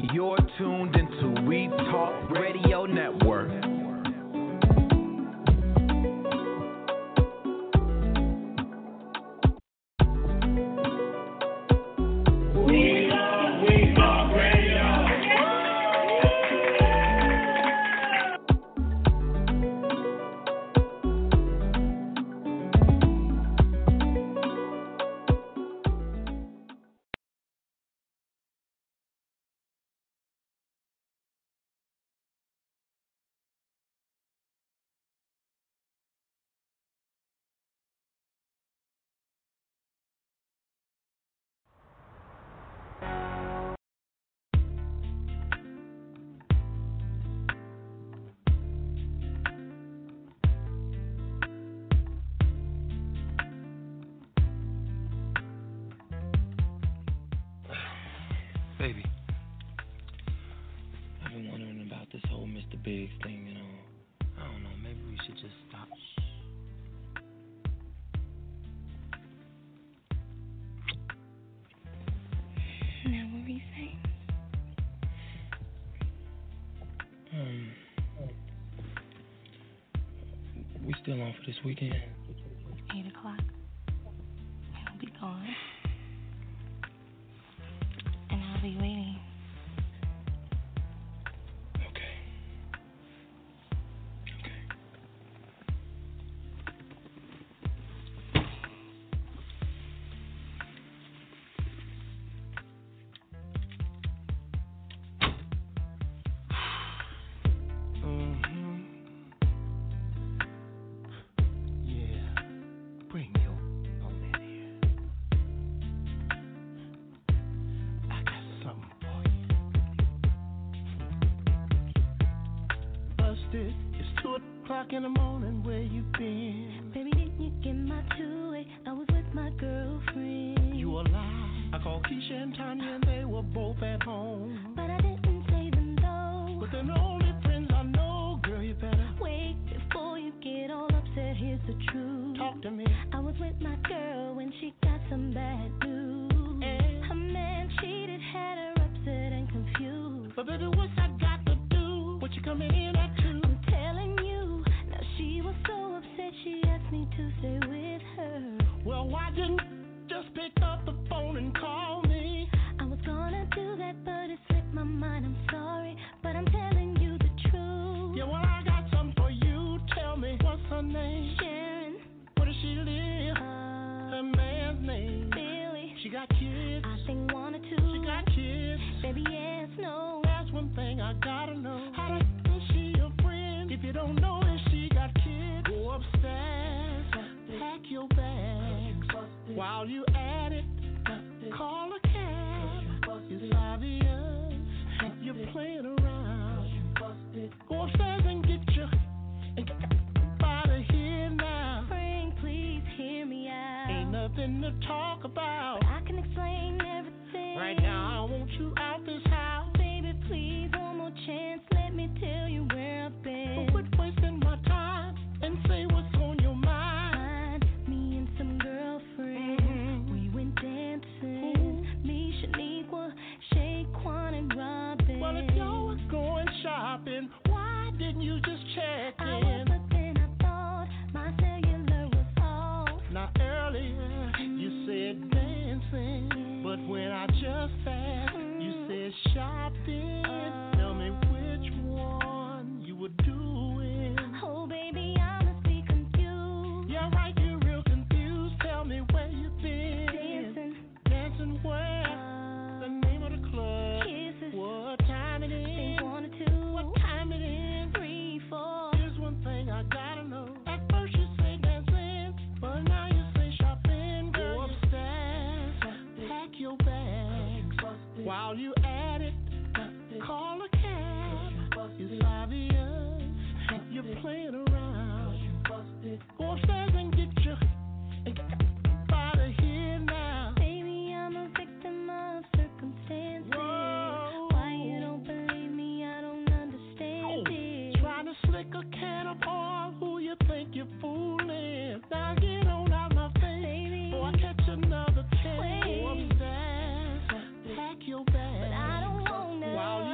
You're tuned into We Talk Radio Network. Baby, I've been wondering about this whole Mr. Biggs thing, I don't know, maybe we should just stop. Now, what were you saying? We still on for this weekend? 8 o'clock. He'll be gone. And I'll be waiting. Okay. Bring your on in here. I got something for you. Busted, it's 2 o'clock in the morning, where you been? Baby, didn't you get my two-way? I was with my girlfriend. You a lie. I called Keisha and Tanya and they were both at home. But I didn't say them though. But they're the only friends I know, girl, you better wait before you get all upset. Here's the truth. talk to me. I was with my girl when she got some bad news. Her man cheated, had her upset and confused. But baby, what's I got to do? What you coming in at 2? I'm telling you, now she was so upset she asked me to stay with her. Well, why didn't you just pick up the phone and call me? I was gonna do that, but it slipped my mind. I'm sorry, but I'm telling you the truth. Yeah, well, I got something for you. Tell me, what's her name? Sharon, Where does she live? Her man's name. Billy, She got kids. I think 1 or 2. She got kids. Baby, yes, no. That's one thing I gotta know. How the is she your friend? If you don't know that she got kids, go upstairs, pack your bags. While you at it, call a cab. It's obvious you're playing around. Go upstairs and get your out of here now. Frank, please hear me out. Ain't nothing to talk about. I can explain everything. Right now, I want you out this house. Baby, please, one more chance. Let me tell you where I've been. But quit wasting my time and say what's on your mind. Me and some girlfriends, we went dancing. Me, Shaniqua, Shaquan, and Robin. Well, if y'all was going shopping, why didn't you just check I in? was, but then I thought my cellular was off. Now earlier you said dancing, but when I just asked, you said shopping. Tell me which one you were doing. Oh, baby, I must be confused. Yeah, right, you're real confused. Tell me where you been. Dancing, Dancing where? The name of the club. kisses, What time it think is? 1 or 2. What time it is? 3, 4. Here's one thing I gotta know. At first you say dancing, but now you say shopping. Go upstairs, pack your bags. While you at it, call a cab. It's obvious you're playing around. Go upstairs and get your out of here now. Baby, I'm a victim of circumstances. Whoa. Why you don't believe me, I don't understand it. Trying to slick a can of oil, who you think you're fooling? Now get on out my face, Baby, before I catch another chance. wait. Go upstairs, pack your bags. but I don't want to. While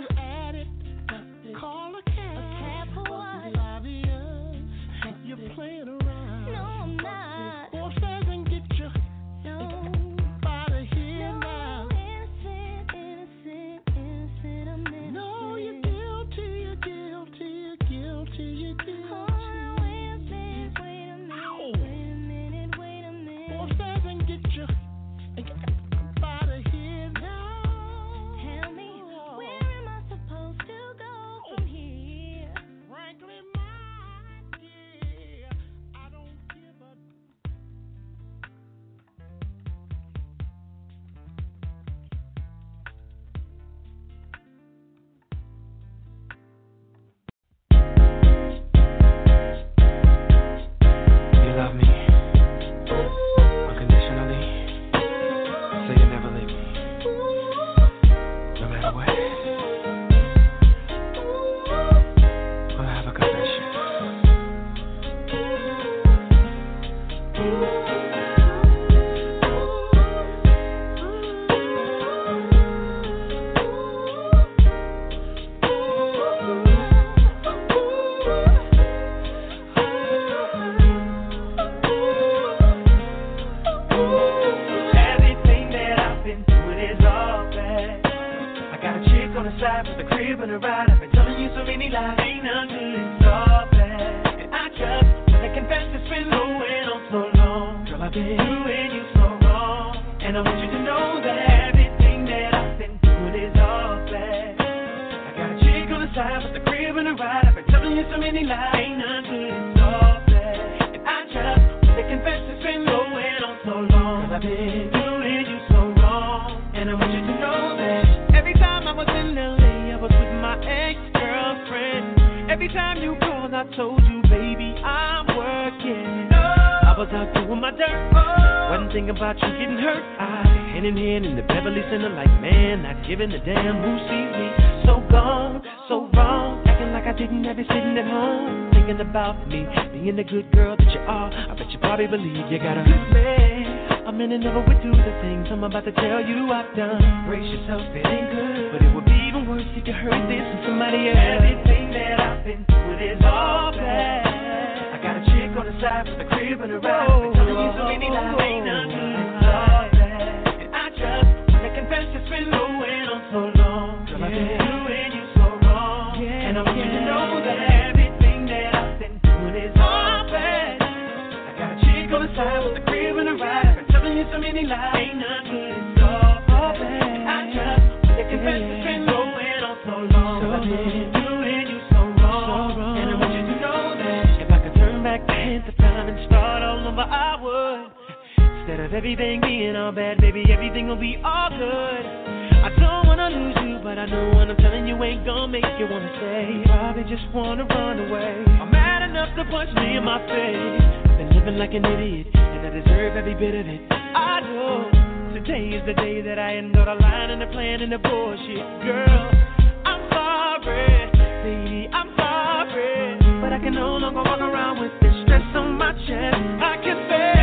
the side with the crib and the ride. I've been telling you so many lies. Ain't nothing, it's all bad. And I just wanna confess it's been going on so long. Girl, I've been doing you so wrong. And I want you to know that everything that I've been doing is all bad. I got a chick on the side with the crib and the ride. I've been telling you so many lies. Ain't nothing, it's all bad. And I just wanna confess it's been going on so long. Cause I've been doing you so wrong. And I want you to know that every time I was in LA, I was with my ex-girlfriend. Every time you called, I told you, baby, I'm working. I was out doing my dirt. Wasn't thinking about you getting hurt. I hand in hand in the Beverly Center like, man, not giving a damn who sees me. So gone, so wrong, acting like I didn't have you sitting at home, thinking about me, being the good girl that you are. I bet you probably believe you got a good man. I mean, I never would do the things I'm about to tell you I've done. Brace yourself, it ain't good, but it would be even worse if you heard this from somebody else. Everything that I've been through is all bad. I got a chick on the side with the crib and the ride. Been telling you so many lies, ain't nothing, it's all bad. And I just wanna confess it's been going on so long. Girl, I've been doing you so wrong. And I want you to know that everything that I've been doing is all bad. I got a chick on the side with the crib and the ride. I've been telling you so many lies, ain't nothing, it's all bad. And I just wanna confess it's been going on so long. Girl, I've been doing you so wrong. And I want you to know that if I could turn back the hands of time and start all over, I would. Instead of everything being all bad, baby, everything will be all good. I don't wanna lose you, but I know what I'm telling you ain't gonna make you wanna stay. You probably just wanna run away. I'm mad enough to punch me in my face. I've been living like an idiot, and I deserve every bit of it. I know today is the day that I end all the lying and the plan and the bullshit. Girl, I'm sorry, baby, I'm sorry, but I can no longer walk around with this stress on my chest. I can say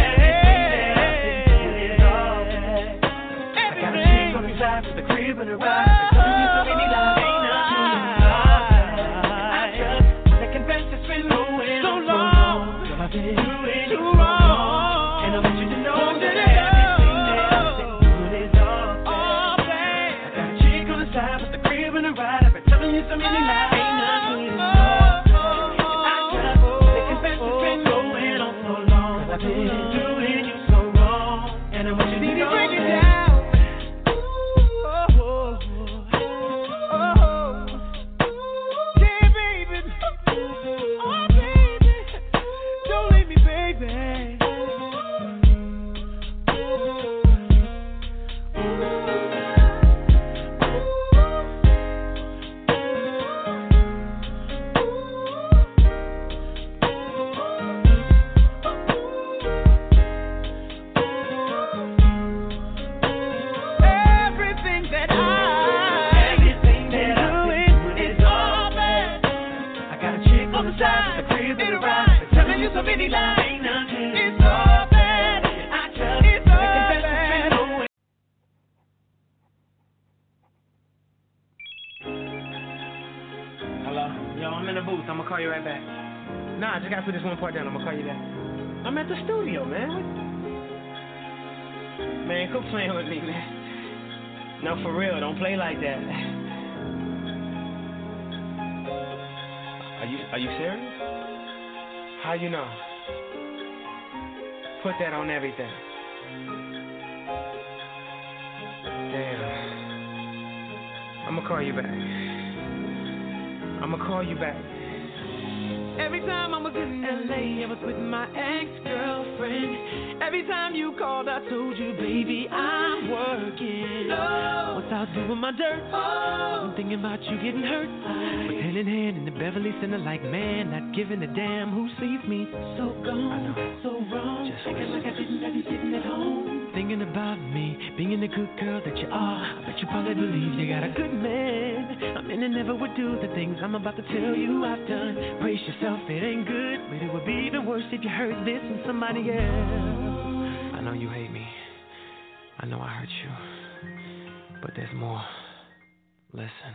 with the crib and the ride, I've been telling you so many lies, ain't nothing, I just wanna confess it's been going so long. Girl, I've been doing you wrong, and I want you to know that everything that I've been doing is all bad. I got a chick on the side with the crib and the ride. I've been telling you so many lies, ain't nothing, and I just wanna confess it's been going on so long. Cause I've been doing you so wrong, and I want you to know break it down. Put this one part down, I'm gonna call you back. I'm at the studio, man. Man, quit playing with me, man. No, for real, don't play like that. Are you serious? How you know? Put that on everything. Damn. I'ma call you back. Every time I was in LA, I was with my ex-girlfriend. Every time you called, I told you, baby, I'm working. Once I was doing my dirt, I'm thinking about you getting hurt. With hand in hand in the Beverly Center like, man, not giving a damn who sees me. So gone, so wrong, just thinking like I didn't have you sitting at home, thinking about me, being the good girl that you are. I bet you probably believe you got a good man. I mean, I never would do the things I'm about to tell you I've done. Brace yourself, it ain't good, but it would be even worse if you heard this from somebody else. I know you hate me. I know I hurt you. But there's more. Listen.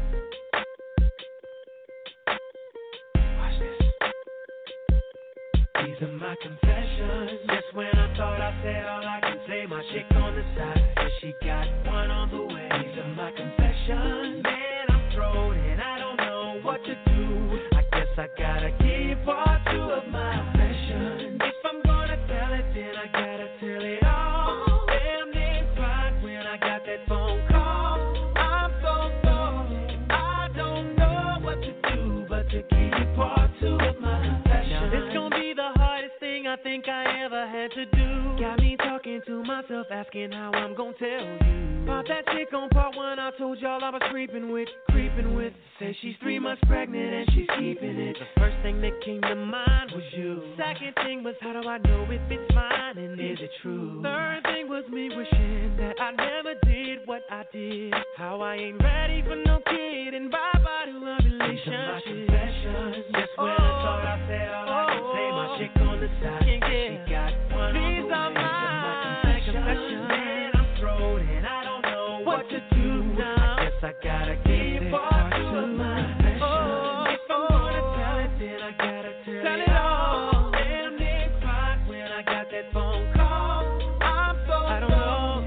Watch this. These are my confessions. Just when I thought I said all I can say, my chick on the side says she got one on the way. These are my confessions. Man, I'm thrown and I don't know what to do. I guess I gotta give part two of my confessions. If I'm gonna tell it, then I gotta tell it all. Damn, they cried when I got that phone call. I'm so sorry, I don't know what to do, but to give you part two of my confessions. Now this gon' be the hardest thing I think I ever had to do. Got me talking to myself, asking how I'm gon' tell you. About that chick on part one, I told y'all I was creeping with. Say she's 3 months pregnant and she's keeping it. The first thing that came to mind was you. Second thing was, how do I know if it's mine and is it true? Third thing was me wishing that I never did what I did. How I ain't ready for no kid and bye-bye to a relationship. These are my confessions. Just when I thought I said all I can say, my chick on the side, she got one on the way. These are my confessions. Man, I'm thrown and I don't know what to do now. I guess I gotta give part two of my confessions. If I'm gonna tell it, then I gotta tell it all. Damn, they cried when I got that phone call. I'm so I don't know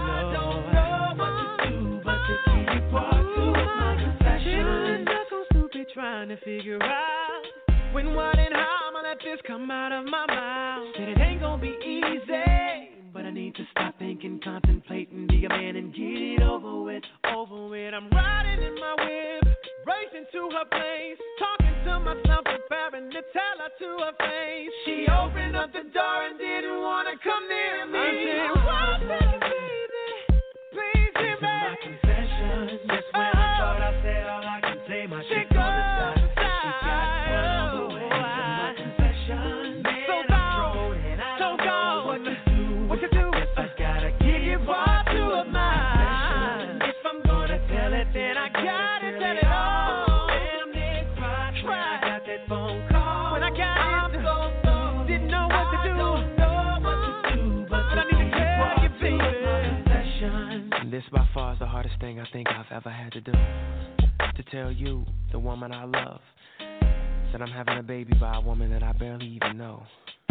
what to do, but to give part two of my confessions. Stuck on stupid trying to figure out when, what, and how I'ma let this come out of my mouth. Said it ain't gonna be easy, but I need to stop thinking, contemplating, be a man and get it over with. I'm riding in my whip, racing to her place, talking to myself, preparing to tell her to her face. She opened up the door and didn't want to come near me. I said, why, baby, please hear me. These are my confessions. Just when I thought I said all I can say, my chick on the side, she got one on the way. These are my confessions. Man, so I'm thrown and I don't know what to do. Guess I gotta give you part two of mine. If I'm gonna tell it, then I gotta tell it all. Damn, they cried when I got that phone call. When I got it, so didn't know what to do. Don't know what to do, but I need to tell you, baby. And this by far is the hardest thing I think I've ever had to do. To tell you, the woman I love, that I'm having a baby by a woman that I barely even know.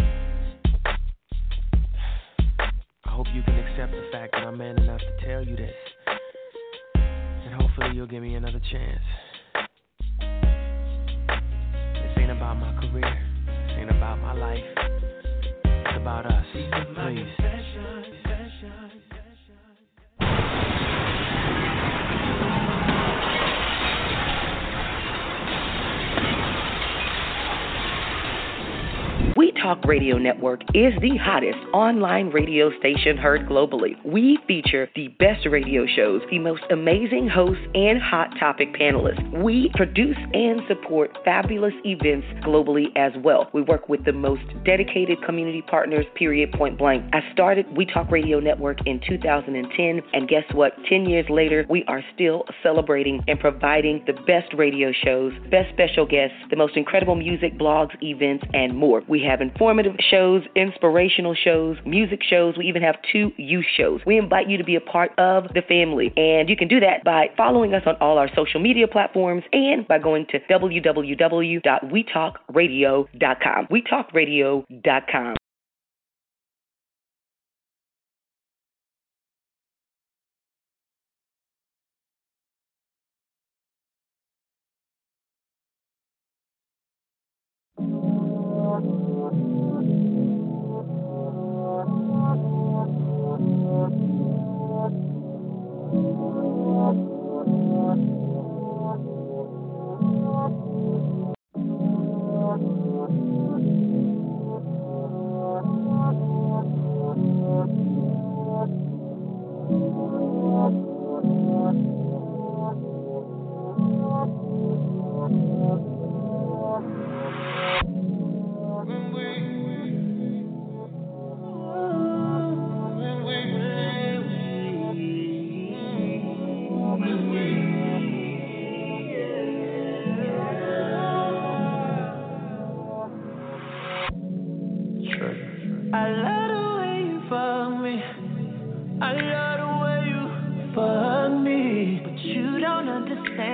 I hope you can accept the fact that I'm man enough to tell you this. And hopefully you'll give me another chance. This ain't about my career. This ain't about my life. It's about us. Please. We Talk Radio Network is the hottest online radio station heard globally. We feature the best radio shows, the most amazing hosts, and hot topic panelists. We produce and support fabulous events globally as well. We work with the most dedicated community partners, period, point blank. I started We Talk Radio Network in 2010, and guess what? 10 years later, we are still celebrating and providing the best radio shows, best special guests, the most incredible music, blogs, events, and more. We have informative shows, inspirational shows, music shows. We even have 2 youth shows. We invite you to be a part of the family, and you can do that by following us on all our social media platforms and by going to www.wetalkradio.com. wetalkradio.com.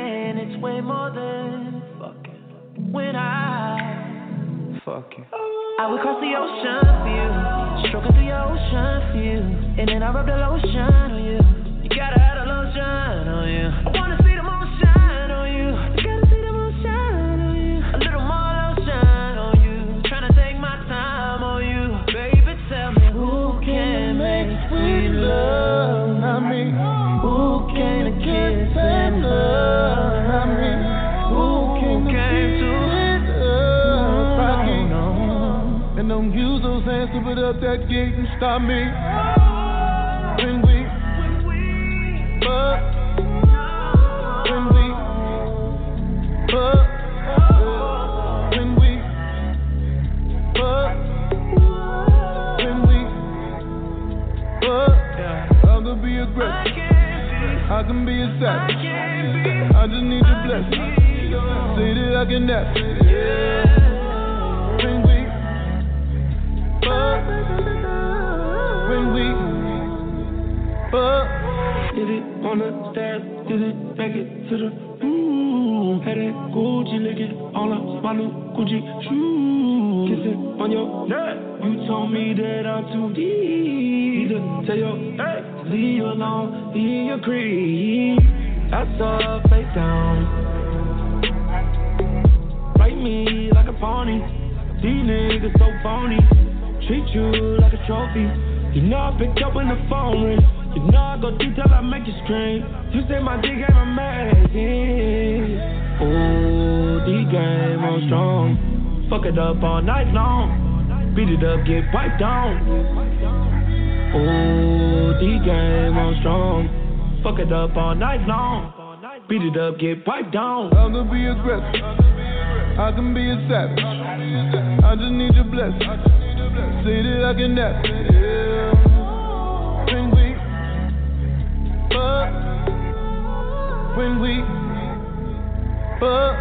When I fuck you. I would cross the ocean for you, stroking through your ocean for you, and then I rub the lotion on you. You gotta have the lotion on you. I wanna see the moon shine on you. You gotta see the moon shine on you. A little more lotion on you. Tryna take my time on you, baby. Tell me who can make sweet love? Not me. Who can kiss and love? Not me. Who came to and don't use those hands to put up that gate and stop me. When we fuck, when we fuck, when we fuck, when we fuck, I can be aggressive, I can be a savage, I just need your blessing. Say that I can have it, yeah. When we when we fuck, did it on the stairs, did it make it to the room? Had that Gucci licking all of my new Gucci shoes. Kissing on your neck, you told me that I'm too deep. To tell your hey, to leave you alone in your creep. I saw her face down, fight me like a pony. These niggas so phony. Treat you like a trophy. You know I picked up when the phone rings. You know I go deep till I make you scream. You say my D game amazing. Oh, D game on strong. Fuck it up all night long. Beat it up, get piped down. Oh, D game on strong. Fuck it up all night long. Beat it up, get piped down. I can be aggressive, I can be a savage, I just need your blessing. Say that I can have it, yeah. When we fuck, when we fuck,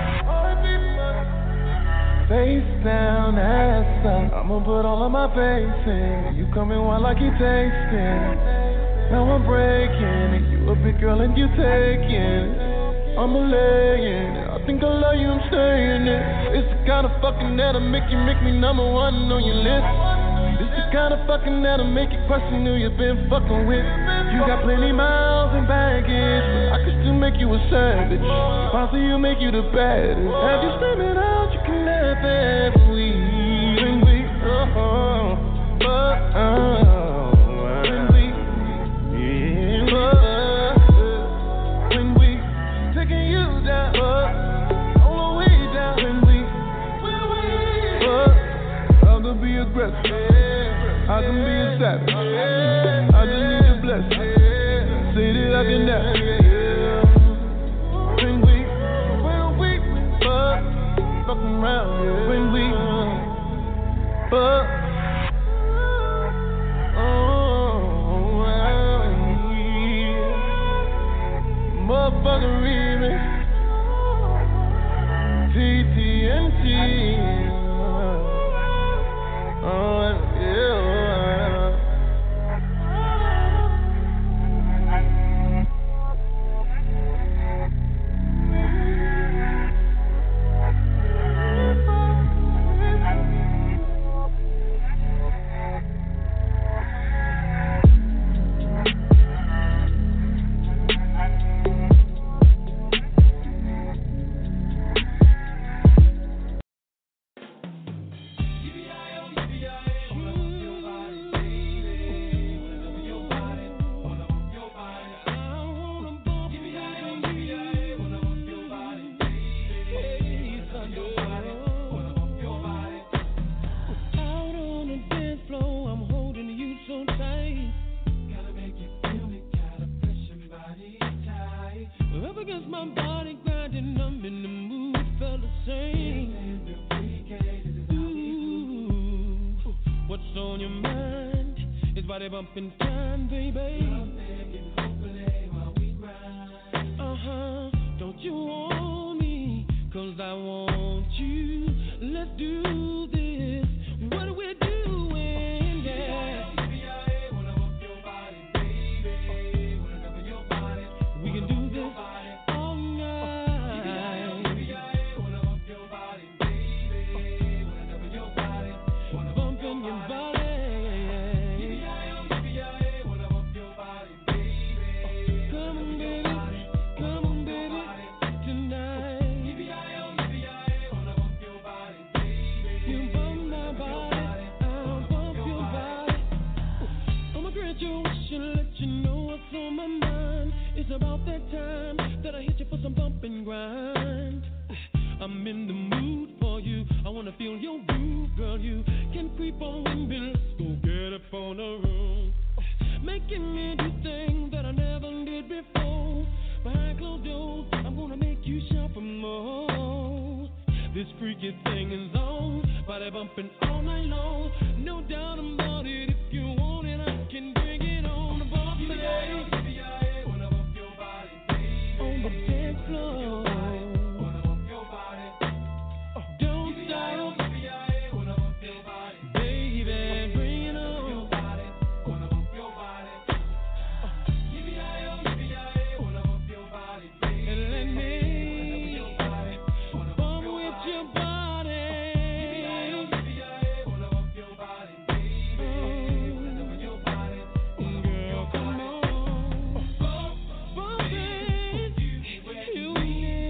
face down, ass up. I'ma put all of my face in. You coming while I keep tasting. Now I'm breaking it. You a big girl and you taking it. I'm a laying it. I think I love you, I'm saying it. It's the kind of fucking that'll make me number one on your list. It's the kind of fucking that'll make you question who you've been fucking with. You got plenty miles and baggage, but I could still make you a savage. Possibly make you the baddest. Have you screaming out, you can laugh at me. When we, I can be a savage, I just need your blessing. Say that I can have it. When we fuck around, when we fuck. Motherfucker remix, TTNT. Bumping time, baby. Don't you want me? 'Cause I want you. Let's do this. What are we doing? Yeah. We can do this all night. on your groove, girl. You can creep on me. Let's go get up on the room. Making me do things that I never did before. Behind closed doors, I'm gonna make you shout for more. This freaky thing is on, body bumping all night long. No doubt about it. If you want it, I can bring it on. Above me, wanna bump your body, baby. On the dance floor. Wanna bump your body. Don't stop. Wanna bump your body, baby. Bring it on. Wanna bump your body. Wanna bump your body, baby. And let me bump with your body. Wanna bump your body, baby. Your body. Girl, come on. Bump it. You need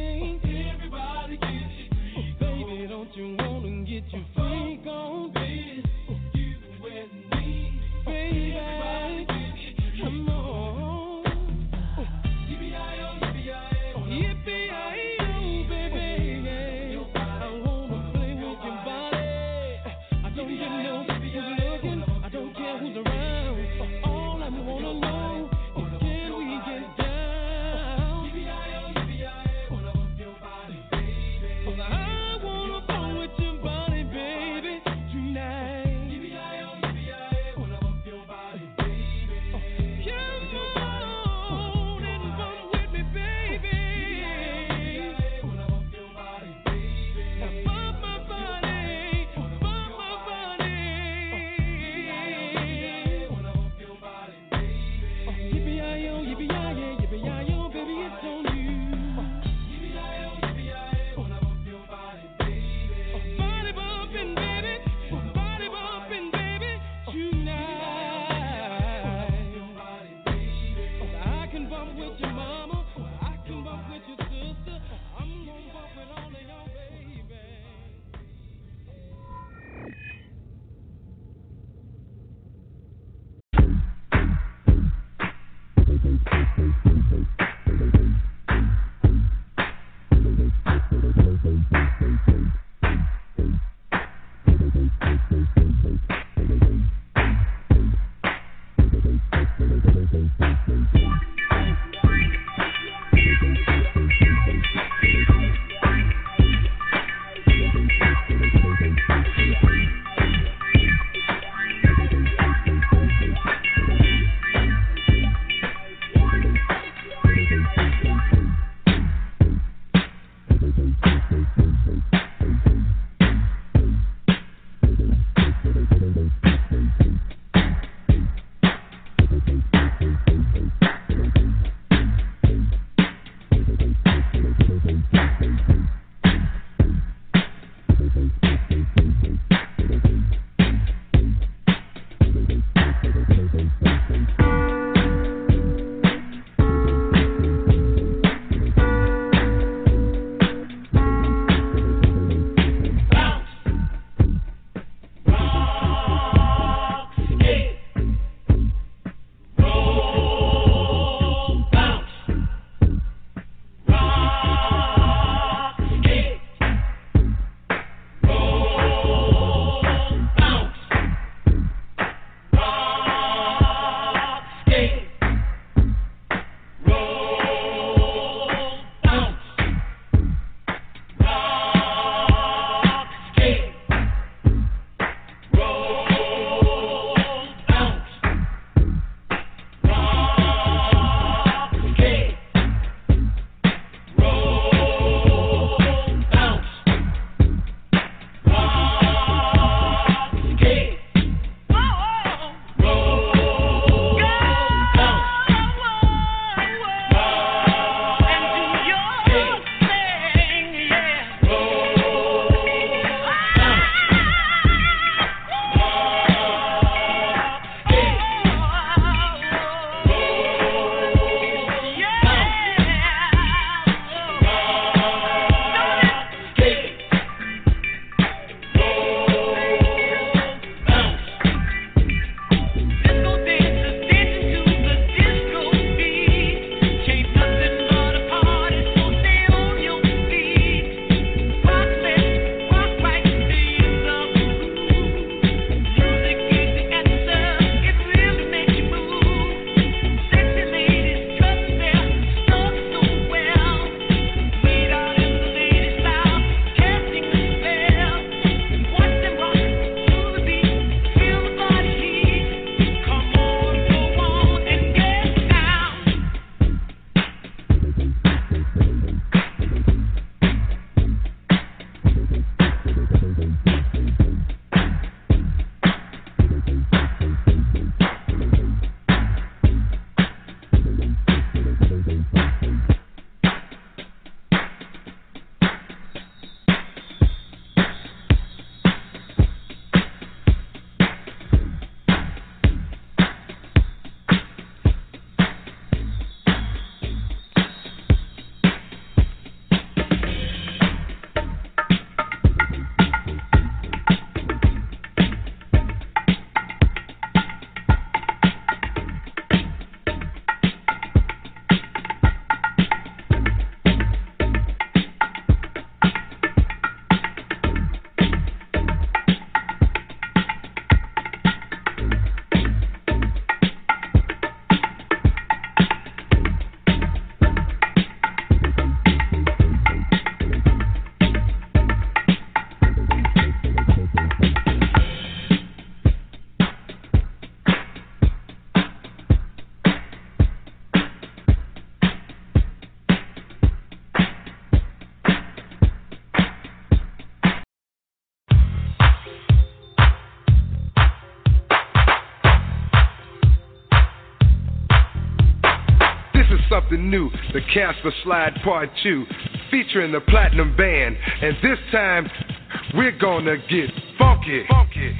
something new. The Casper Slide Part 2, featuring the Platinum Band. And this time, we're gonna get funky. Funky.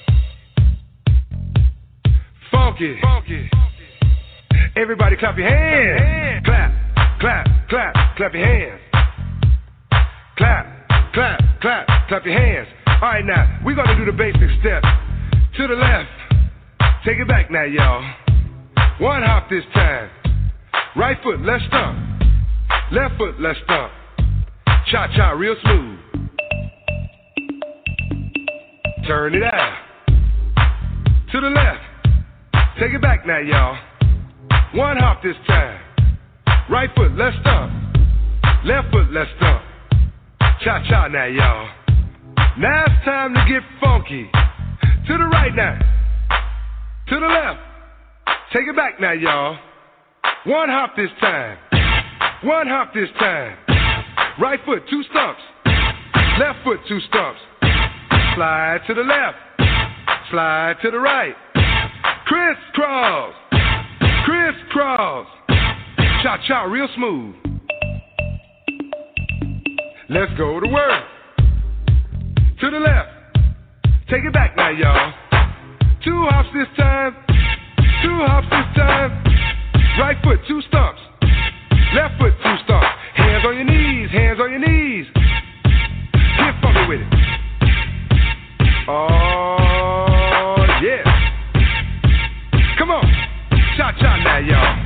Funky. Funky. Everybody clap your hands. Clap, clap, clap, clap your hands. Clap, clap, clap, clap your hands. All right, now, we're gonna do the basic steps. To the left, take it back now, y'all. One hop this time. Right foot, let's stomp. Left foot, let's stomp. Cha-cha, real smooth. Turn it out. To the left, take it back now, y'all. One hop this time. Right foot, let's stomp. Left foot, let's stomp. Cha-cha now, y'all. Now it's time to get funky. To the right now. To the left. Take it back now, y'all. One hop this time. One hop this time. Right foot, 2 stumps. Left foot, 2 stumps. Slide to the left. Slide to the right. Crisscross. Crisscross. Cha-cha, real smooth. Let's go to work. To the left. Take it back now, y'all. 2 hops this time. 2 hops this time. Right foot, 2 stumps. Left foot, 2 stumps. Hands on your knees, hands on your knees. Get funky with it. Oh, yeah. Come on. Cha-cha now, y'all.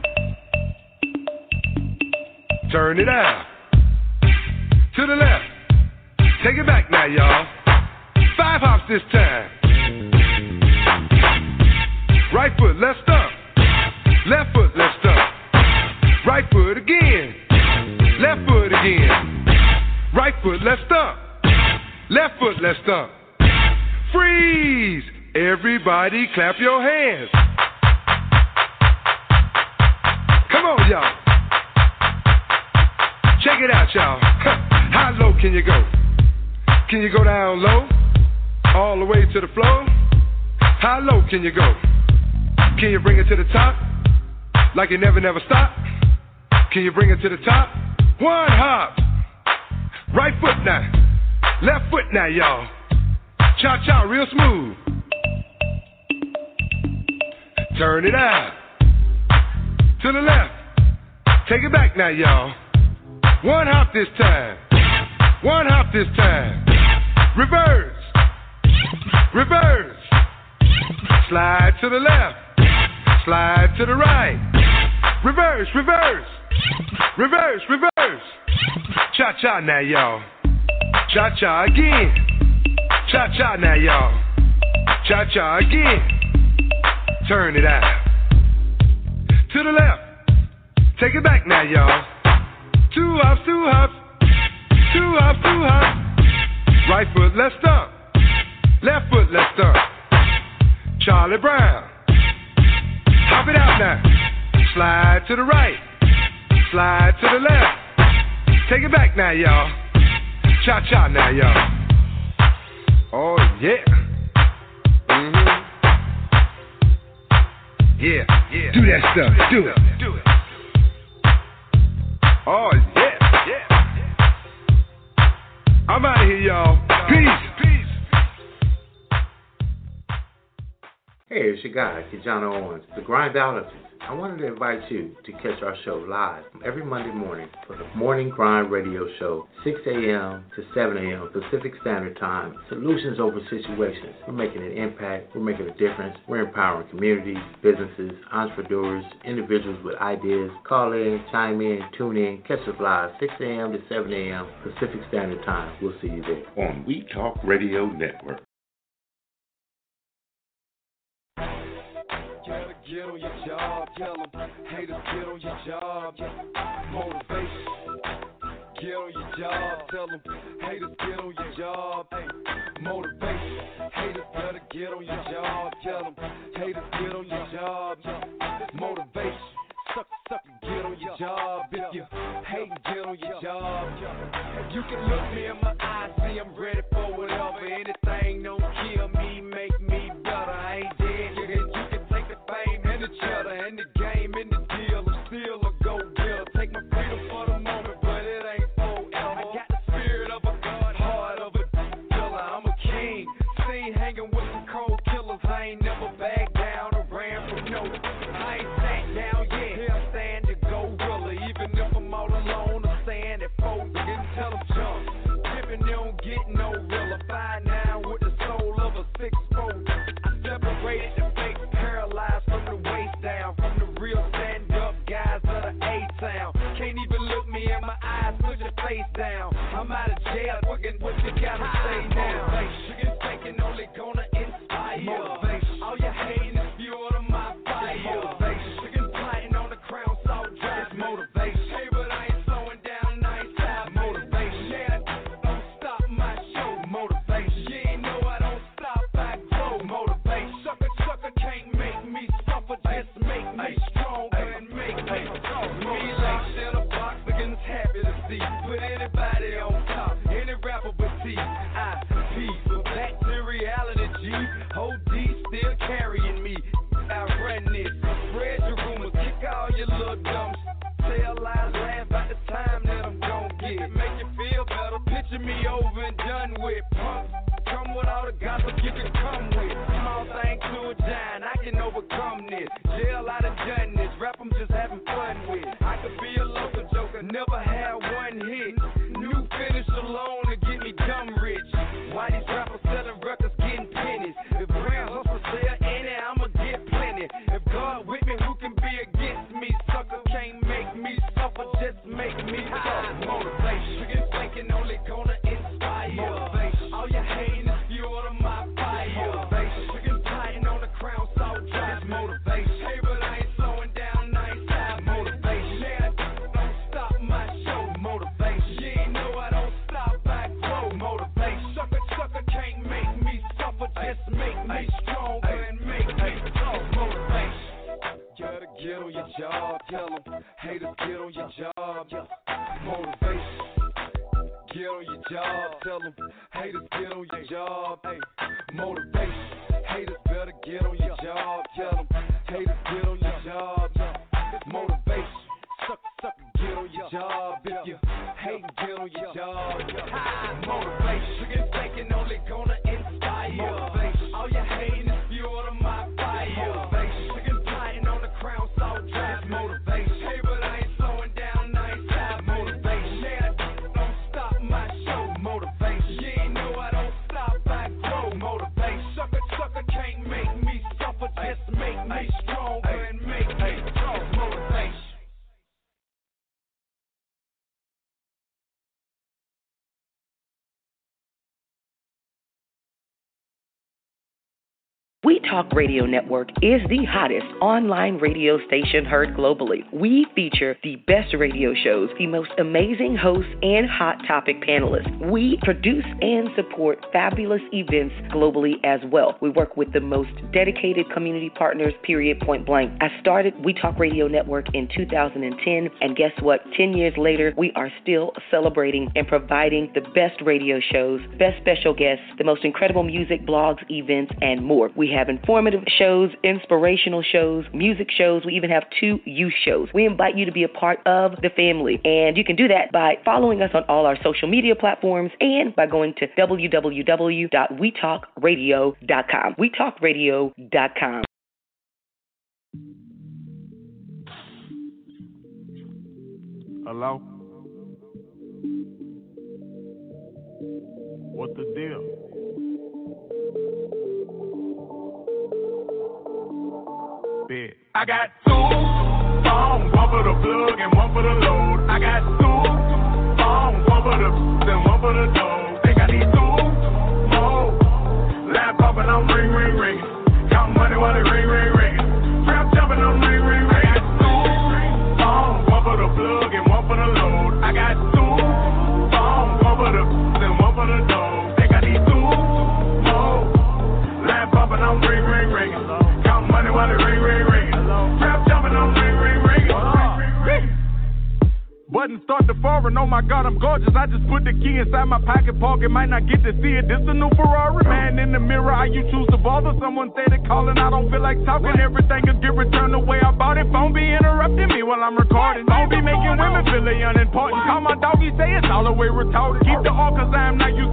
Turn it out. To the left. Take it back now, y'all. 5 hops this time. Right foot, let's stomp. Left foot, let's stomp. Right foot again. Left foot again. Right foot, let's stomp. Left foot, let's stomp. Freeze! Everybody clap your hands. Come on, y'all. Check it out, y'all. How low can you go? Can you go down low? All the way to the floor? How low can you go? Can you bring it to the top? Like you never, never stop? Can you bring it to the top? 1 hop. Right foot now. Left foot now, y'all. Cha-cha, real smooth. Turn it out. To the left. Take it back now, y'all. 1 hop this time. 1 hop this time. Reverse. Reverse. Slide to the left. Slide to the right. Reverse, reverse. Reverse, reverse. Cha-cha now, y'all. Cha-cha again. Cha-cha now, y'all. Cha-cha again. Turn it out. To the left. Take it back now, y'all. 2 hops, 2 hops. 2 hops, 2 hops. Right foot, let's stomp. Left foot, let's stomp. Charlie Brown. Hop it out now. Slide to the right. Slide to the left. Take it back now, y'all. Cha-cha now, y'all. Oh, yeah. Mm-hmm. Yeah, yeah. Do that stuff. Do it. Do it. Oh, yeah, yeah. I'm out of here, y'all. Peace. Hey, it's your guy, Kijana Owens, the Grindology. I wanted to invite you to catch our show live every Monday morning for the Morning Grind Radio Show, 6 a.m. to 7 a.m. Pacific Standard Time. Solutions over situations. We're making an impact. We're making a difference. We're empowering communities, businesses, entrepreneurs, individuals with ideas. Call in, chime in, tune in, catch us live, 6 a.m. to 7 a.m. Pacific Standard Time. We'll see you there. On We Talk Radio Network. Get on your job, tell them haters get on your job, motivation. Get on your job, tell them haters get on your job, motivation. Haters better get on your job, tell them haters get on your job, motivation. Sucker, get on your job. If you hate, get on your job. You can look me in my eyes, see I'm ready for whatever. Anything don't kill me, make me better. I ain't dead, you can take the fame and the cheddar and the game and the deal. I'm still a go me hanging with some cold killers. I ain't never backed down or ran from no. I ain't sat down yet. Here I stand to gorilla. Even if I'm all alone, I'm saying that folks didn't tell them jump. Tipping, they don't get no realer. 5'9" with the soul of a 6'4". I separated the fake, paralyzed from the waist down. From the real stand-up guys of the A-Town. Can't even look me in my eyes, put your face down. I'm out of jail, looking what you gotta say now. Motivation, thinking only gonna inspire. Motivation, all you hating is fuel to my fire. Motivation, chicken plotting on the crown, salt drive. Motivation, hey, but I ain't slowing down, nice time. Motivation, yeah, don't stop my show. Motivation, you ain't know I don't stop, I grow. Motivation, sucker can't make me suffer, just make me stronger and make me tough. Me locked in a box, begins happy to see. Put anybody on top, any rapper but T.I.P. But back to reality, G. OD still carrying me. I run this, spread your rumors, kick all your little dumb tell lies, laugh at the time that I'm gon' get. Make you feel better, picture me over and done with. Punk, come with all the gossip you can come with. Small thing to a giant, I can overcome this. Jail, I done done this, rap I'm just having fun with. I could be a local joker, never had one hit. New finish alone to get me dumb rich. Why these rappers selling records getting pennies? If real hustle sell any, I'ma get plenty. If God with me, who can be against me? Sucker can't make me suffer, just make me tough. Motivation, you thinking only gonna inspire. Motivation, all you hating is fuel to my fire. Motivation, you plotting on the crown, salt drive. Motivation, hey, but I ain't slowing down, nice time. Motivation, yeah, don't stop my show. Motivation, you ain't know I don't stop, I grow. Motivation, sucker can't make me suffer, just make me stronger and make me tough. Motivation, gotta get on your job, tell them haters get on your job. Motivation, get on your job, tell them haters get on your job. Hey, motivation, haters better get on your job, tell them haters get on your job. Motivation, sucker get on your job. If you hate, get on your job. Motivation, you thinking only gonna inspire. Motivation, all you hating is fuel to my fire. Motivation, you plotting on the crown, salt drive. Motivation, hey, but I ain't slowing down, nice time. Motivation, yeah, don't stop my show. Motivation, you ain't know I don't stop, I grow. Motivation, sucker can't make me suffer, just make me stronger and make me tough. Motivation. We Talk Radio Network is the hottest online radio station heard globally. We feature the best radio shows, the most amazing hosts, and hot topic panelists. We produce and support fabulous events globally as well. We work with the most dedicated community partners, period, point blank. I started We Talk Radio Network in 2010, and guess what? 10 years later, we are still celebrating and providing the best radio shows, best special guests, the most incredible music, blogs, events, and more. We have informative shows, inspirational shows, music shows. We even have 2 youth shows. We invite you to be a part of the family, and you can do that by following us on all our social media platforms and by going to www.wetalkradio.com. wetalkradio.com. Hello? What the deal? I got 2 phones, one for the plug and one for the load. I got 2 phones, one for the and one for the dough. Think I need 2 more. Laptop and I'm ring. Count money while it ring. Trap jumping, I'm ring. I got 2 phones, one for the plug and one for the load. I got 2 phones, one for the and one for the dough. Think I need 2 more. Laptop and I'm ring. Count money while it ring. Trap jumping, I'm ring. Button start to foreign, oh my God, I'm gorgeous. I just put the key inside my pocket, might not get to see it. This a new Ferrari, man in the mirror. How you choose to bother? Someone say they calling, I don't feel like talking. Everything will get returned the way I bought it. Phone be interrupting me while I'm recording. Don't be making women feel they unimportant. Call my doggy, say it's all the way retarded. Keep the all cause I am not using the phone.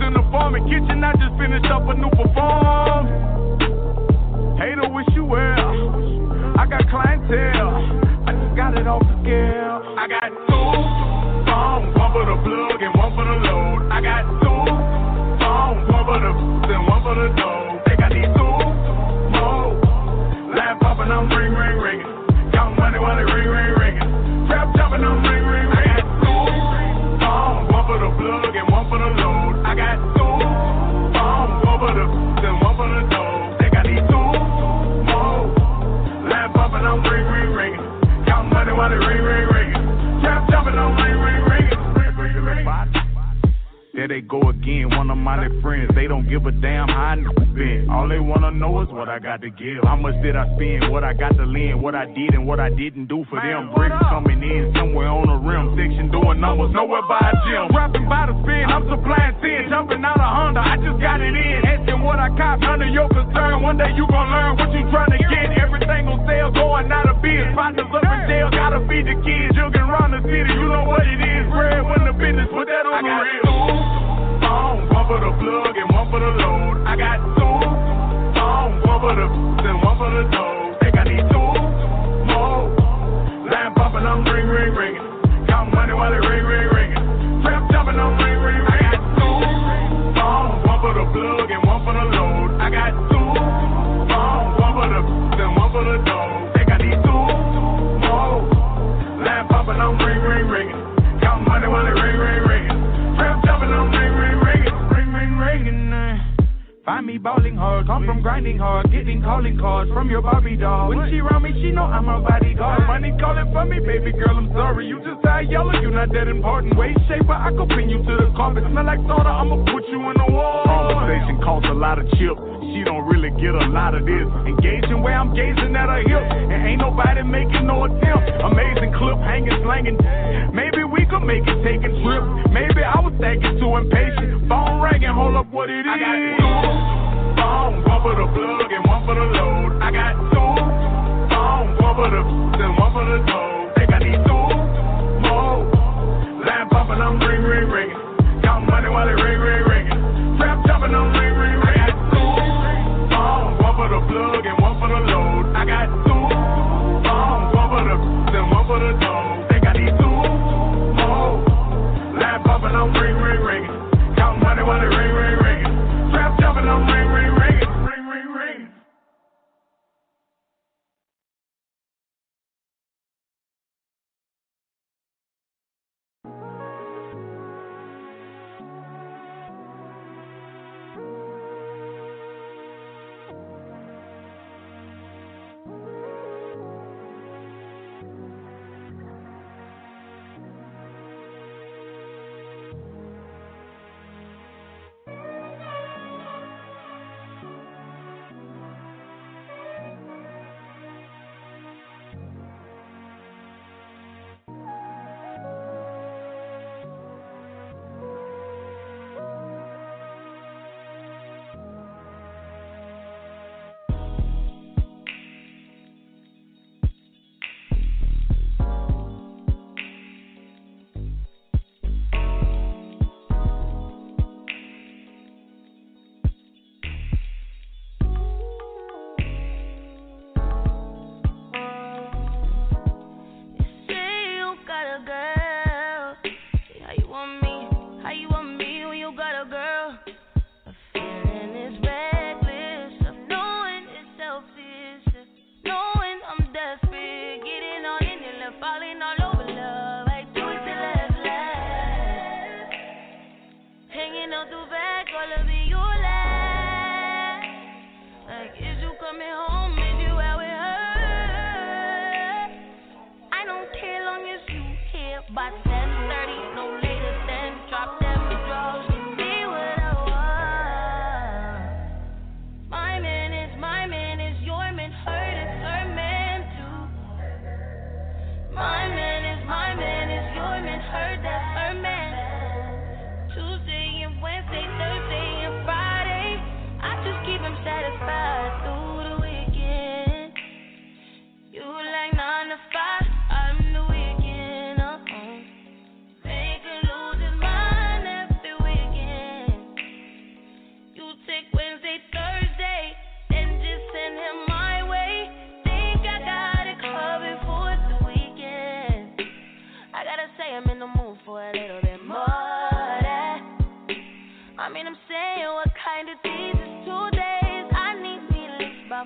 apartment kitchen, I just finished up a new perform. Hater wish you well. I got clientele. I just got it off the scale. I got 2 phones, one for the plug and one for the load. I got 2 phones, one for the and one for the dough. They got these 2 more. Line popping, I'm ring, ring, ringing. Count money while they ring, ring, ringing. Trap jumping, I'm ring, ring, ringing. I got 2 phones, one for the plug and one for the load. I got 2 phones, one for the and one for the dough. They got these 2 more. Line popping, I'm ring, ring, ringing. Count money while they ring, ring, ringing. Trap jumping, I'm ring, ring, ringing. Ring, ring, ringing. There they go again, one of my little friends. They don't give a damn how I been. All they wanna know is what I got to give. How much did I spend? What I got to lend? What I did and what I didn't do for them. Bricks coming in somewhere on the rim. Section doing numbers, nowhere by a gym. Rapping by the spin, I'm supplying 10. Jumping out of Honda, I just got it in. Asking what I cop, none of your concern. One day you gon' learn what you trying to get. Everything on sale, going out of biz. Partners up in jail, gotta feed the kids. Jugging around the city, you know what it is. Bread when the business, put that on the real. One for the plug and one for the load. I got 2 phones, one for the and one for the dough. They got these 2 more. Line popping, I'm ring, ring, ringing. Count money while they ring, ring, ringing. Trap jumping, I'm ring, ring, ringing. I got 2 phones, one for the plug and one for the load. I got 2 phones, one for the and one for the dough. They got these 2 more. Line popping, I'm ring, ring, ringing. Count money while they ring, ring, ringing. Trap jumping, I'm ring, ring, ringing. Find me bowling hard, come from grinding hard, getting calling cards from your Barbie doll. When she around me, she know I'm her bodyguard. Money calling for me, baby girl, I'm sorry. You just high yellow, you not that important. Waist shaper, I could pin you to the carpet. Smell like soda, I'ma put you in the wall. Conversation costs a lot of chips. She don't really get a lot of this. Engaging where I'm gazing at her hips. And ain't nobody making no attempt. Amazing clip, hanging, slanging. Maybe we could make it taking trips. Maybe I was thinking too impatient. Phone ringing, hold up what it is. I got 2 phones, one for the plug and one for the load. I got 2 phones, one for the and one for the dough. They got these 2 more. Line popping, I'm ring, ring, ringing. Count money while they ring, ring, ringing. Trap jumping, I'm ring, ring, ringing. I got 2 phones, one for the plug and one for the load. I got 2 phones, one for the and one for the dough. They got these 2 more. Line popping, I'm ring, ring, ringing. Count money while they ring, ring, ringing. Trap jumping, I'm ring, ring, ringing. Ring, ring, ringing.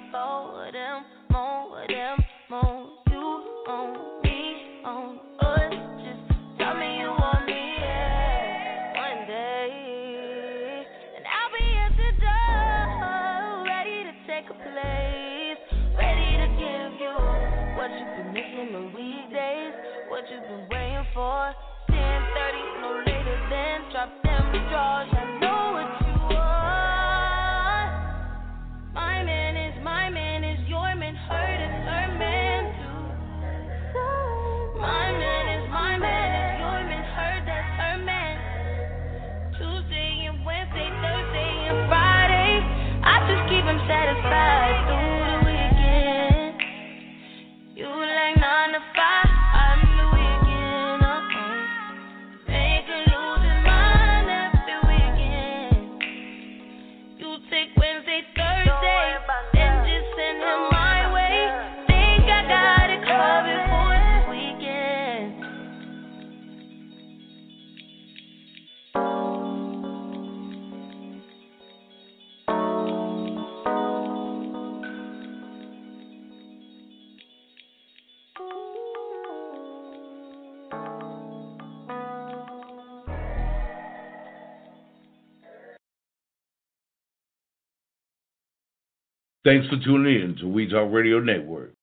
4 of them, more of them, more. You on me, on us. Just tell me you want me, yeah. One day, and I'll be at the door, ready to take a place, ready to give you what you've been missing the weekdays, what you've been waiting for. 10:30, no later than drop them drawers. I know what you want. My man is your man. Hurt is her man too. My man is your man. Hurt, that's her man. Tuesday and Wednesday, Thursday and Friday, I just keep him satisfied through the weekend. You like 9 to 5. Thanks for tuning in to We Talk Radio Network.